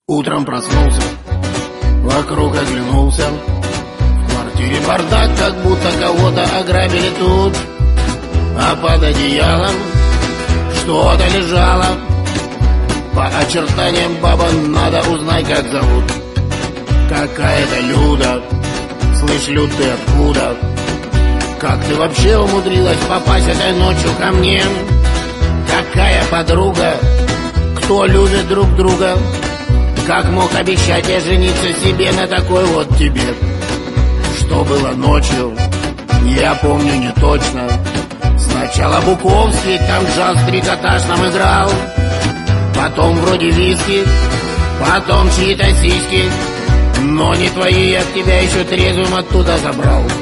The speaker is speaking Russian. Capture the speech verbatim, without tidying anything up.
Утром проснулся, вокруг оглянулся. В квартире бардак, как будто кого-то ограбили тут. А под одеялом что-то лежало. По очертаниям баба, надо узнать, как зовут. Какая-то Люда. Слышь, Люд, ты откуда? Как ты вообще умудрилась попасть этой ночью ко мне? Какая подруга? Кто любит друг друга? Как мог обещать я жениться себе на такой вот тебе? Что было ночью, я помню не точно. Сначала Буковский, там джаз-трикотаж нам играл. Потом вроде виски, потом чьи-то сиськи. Но не твои, я тебя еще трезвым оттуда забрал.